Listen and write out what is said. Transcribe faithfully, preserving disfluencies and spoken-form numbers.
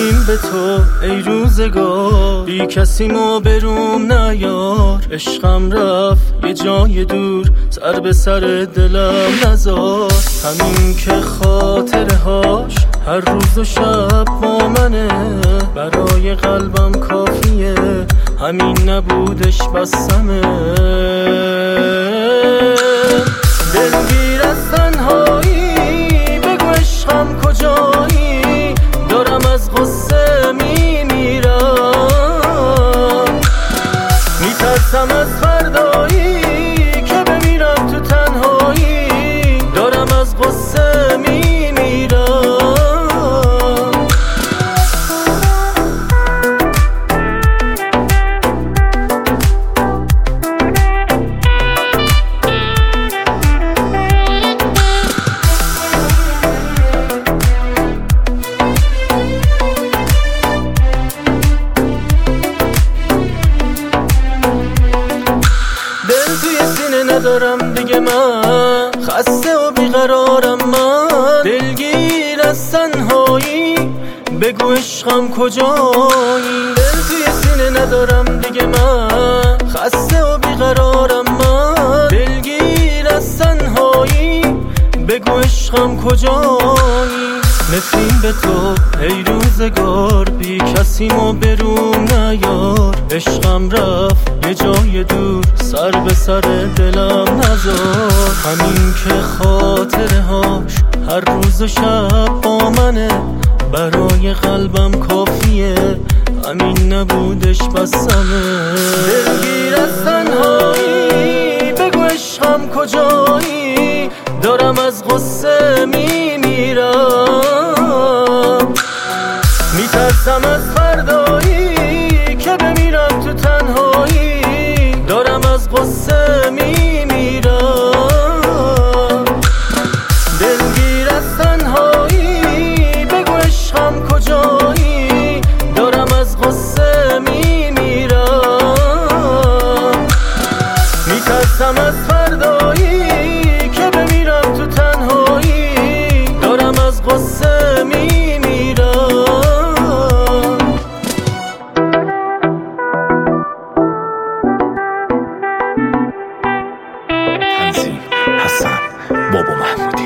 نسیم به تو ای روزگار، بی کسی ما بروم نیار. عشقم رفت یه جای دور، سر به سر دلم نزار. همین که خاطره هاش هر روز و شب با منه، برای قلبم کافیه همین نبودش بسمه. دلگیر از تنهایی بگو عشقم کجایی، دارم از غصه میمیرم. میترسم از فردایی که بمیرم تو تنهایی، دارم از غصه میمیرم. ندارم دیگه من، خسته و بیقرارم من. دلگیر از تنهایی بگو عشقم کجایی. دل توی سینه ندارم دیگه من، خسته و بیقرارم من. دلگیر از تنهایی بگو عشقم کجایی. نسیم به تو ای روزگار، بی کسی ما بروم نیار. عشقم رفت یه جای دور، سر به سر دلم نزار. همین که خاطره هاش هر روز و شب با منه، برای قلبم کافیه همین نبودش بسمه. دلگیر از تنهایی بگو عشقم کجایی، دارم از غصه میمیرم. میترسم از فردایی که بمیرم تو تنهایی، دارم از غصه میمیرم. دلگیر از تنهایی بگو عشقم کجایی، دارم از غصه میمیرم. میترسم از فردایی که بمیرم تو تنهایی، دارم از غصه میمیرم. تنظیم حسن بابا محمودی.